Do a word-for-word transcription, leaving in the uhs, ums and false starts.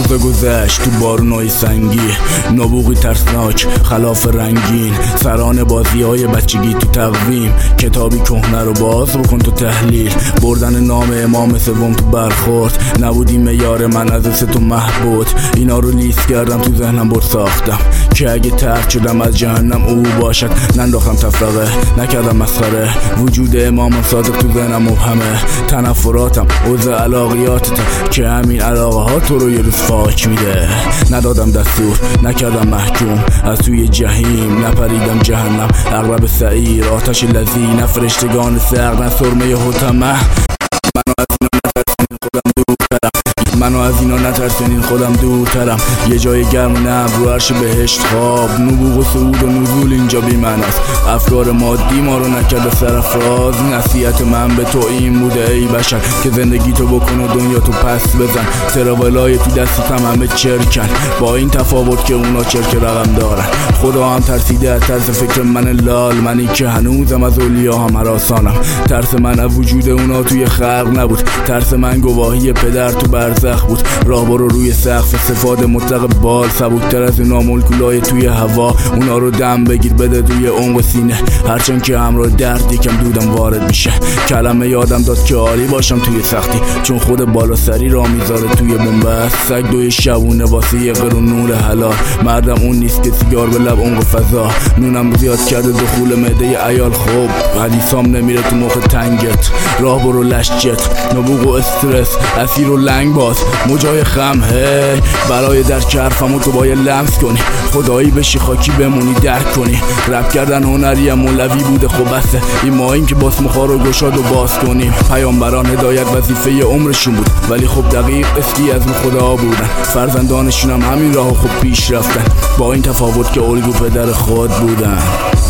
روزا گذشت تو بارونای سنگی، نبوغی ترسناک خلاف رنگین، سران بازی های بچگی تو تقویم، کتابی کهنه رو باز بکن تو تحلیل، بردن نام امام سوم تو برخورد، نبودی معیار من از سه تو محبود. اینا رو لیست کردم تو ذهنم بر ساختم که اگه ترک شدم از جهنم او باشد. ننداختم تفرقه نکردم مسخره، وجود امام صادق تو ذهنم مبهمه. تنفراتم عضو علاقیاتته که همین علاقه ها تو رو یه روز فاک میده. ندادم دستور نکردم محکوم، از توی جهیم نپریدم جهنم. اغرب سعیر آتش لذی، نه فرشتگان سرد نه سرمه حتمه. منو از اینا نترسونین خودم دورترم، یه جای گرم نه رو عرش بهشت خواب. نبوغ و صعود و نزول اینجا بی معناست، افکار مادی ما رو نکرده سرافراز. نصیحت من به تو این بوده ای بشر که زندگی تو بکن و دنیا تو پس بزن. تراولای تو دستم همه چرکن، با این تفاوت که اونا چرک رقم دارن. خدا هم ترسیده از طرز فکر من لال، منی که هنوزم از اولیا هم هراسانم. ترس من از وجود اونا توی خلق نبود، ترس من گواهی پدر تو برزخ بود. راه برو روی سقف استفاده مطلق بال، سبکتر از اونا مولکولای توی هوا. اونا رو دم بگیر بده توی عمق سینه، هرچند که همراه درد یکم دودم وارد میشه. کلمه یادم داد که عالی باشم توی سختی، چون خود بالا سری را میذاره توی بنبست. سگ دوی شبونه واسه یه قرون نور حلال، مردم اون نیست که سیگار به لب عمق فضا. نونم زیاد کرده دخول معده عیال، خوب حدیثام نمیره تو مخ تنگت. راه برو لشجت، نبوغ و استرس، اسیر و لنگ باز، موجای خم هی برای درک حرفمو تو باید لمس کنی. خدایی بشی خاکی بمونی درک کنی. رپ کردن هنری مولوی بوده خب بسه، این ماییم که باس مخار و گشاد و باز کنیم. پیامبران هدایت وظیفه عمرشون بود، ولی خب دقیق اسکی از خدا بودن. فرزندانشون هم همین راهو خوب پیش رفتن، با این تفاوت که الگو پدر خود بودن.